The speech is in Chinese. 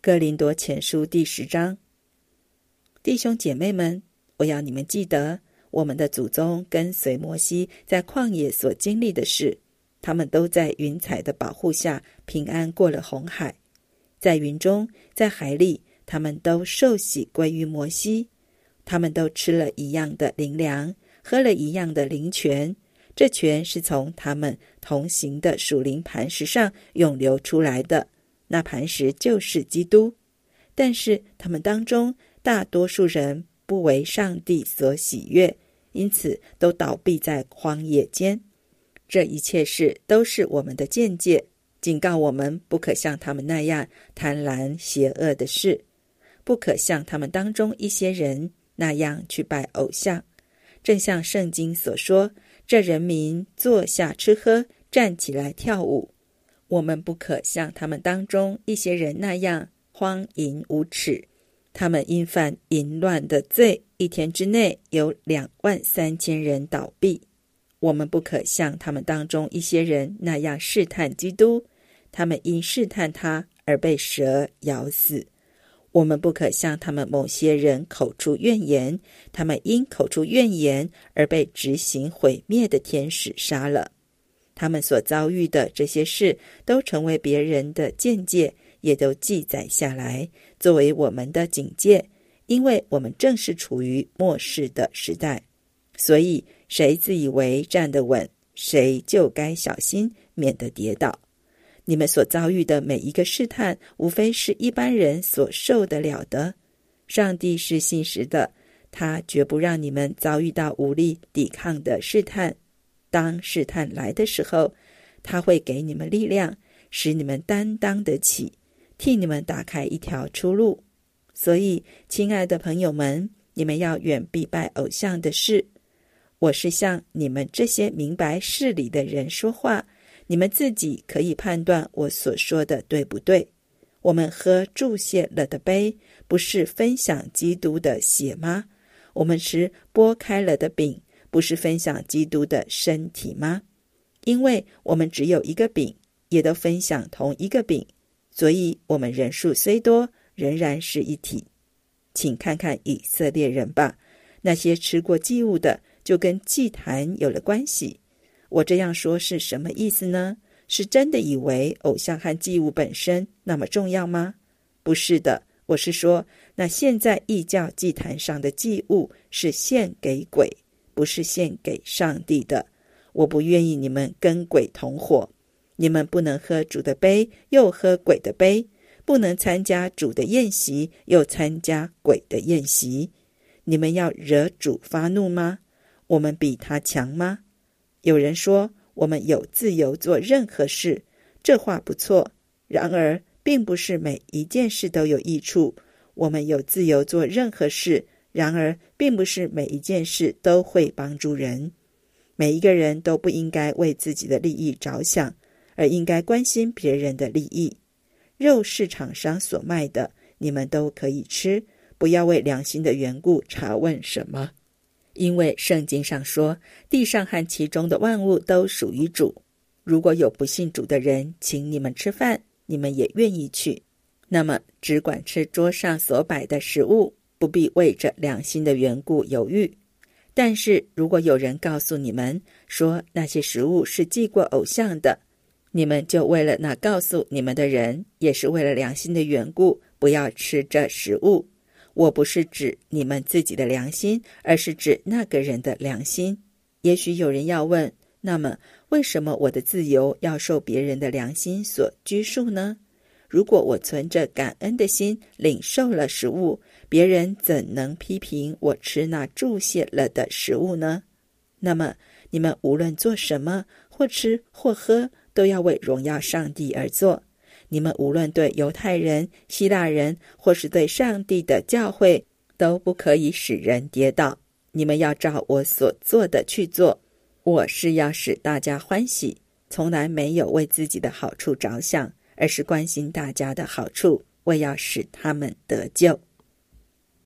哥林多前书第10章。弟兄姐妹们，我要你们记得，我们的祖宗跟随摩西在旷野所经历的事，他们都在云彩的保护下平安过了红海，在云中，在海里，他们都受洗归于摩西，他们都吃了一样的灵粮，喝了一样的灵泉，这泉是从他们同行的属灵磐石上涌流出来的，那磐石就是基督。但是他们当中大多数人不为上帝所喜悦，因此都倒闭在荒野间。这一切事都是我们的鉴戒，警告我们不可像他们那样贪婪邪恶的事，不可像他们当中一些人那样去拜偶像。正像圣经所说，这人民坐下吃喝，站起来跳舞。我们不可像他们当中一些人那样荒淫无耻，他们因犯淫乱的罪，一天之内有23000人倒闭。我们不可像他们当中一些人那样试探基督，他们因试探他而被蛇咬死。我们不可像他们某些人口出怨言，他们因口出怨言而被执行毁灭的天使杀了。他们所遭遇的这些事都成为别人的鉴戒，也都记载下来，作为我们的警戒，因为我们正是处于末世的时代。所以谁自以为站得稳，谁就该小心，免得跌倒。你们所遭遇的每一个试探，无非是一般人所受得了的。上帝是信实的，他绝不让你们遭遇到无力抵抗的试探。当试探来的时候，他会给你们力量，使你们担当得起，替你们打开一条出路。所以，亲爱的朋友们，你们要远避拜偶像的事。我是向你们这些明白事理的人说话，你们自己可以判断我所说的对不对。我们喝注谢了的杯，不是分享基督的血吗？我们吃剥开了的饼，不是分享基督的身体吗？因为我们只有一个饼，也都分享同一个饼，所以我们人数虽多，仍然是一体。请看看以色列人吧，那些吃过祭物的，就跟祭坛有了关系。我这样说是什么意思呢？是真的以为偶像和祭物本身那么重要吗？不是的，我是说，那现在异教祭坛上的祭物是献给鬼，不是献给上帝的。我不愿意你们跟鬼同伙，你们不能喝主的杯，又喝鬼的杯，不能参加主的宴席，又参加鬼的宴席。你们要惹主发怒吗？我们比他强吗？有人说，我们有自由做任何事，这话不错，然而并不是每一件事都有益处。我们有自由做任何事，然而并不是每一件事都会帮助人。每一个人都不应该为自己的利益着想，而应该关心别人的利益。肉市场上所卖的，你们都可以吃，不要为良心的缘故查问什么。因为圣经上说，地上和其中的万物都属于主。如果有不信主的人请你们吃饭，你们也愿意去，那么只管吃桌上所摆的食物，不必为着良心的缘故犹豫。但是如果有人告诉你们说那些食物是祭过偶像的，你们就为了那告诉你们的人，也是为了良心的缘故，不要吃这食物。我不是指你们自己的良心，而是指那个人的良心。也许有人要问，那么为什么我的自由要受别人的良心所拘束呢？如果我存着感恩的心领受了食物，别人怎能批评我吃那注谢了的食物呢？那么你们无论做什么，或吃或喝，都要为荣耀上帝而做。你们无论对犹太人、希腊人，或是对上帝的教会，都不可以使人跌倒。你们要照我所做的去做。我是要使大家欢喜，从来没有为自己的好处着想，而是关心大家的好处，为要使他们得救。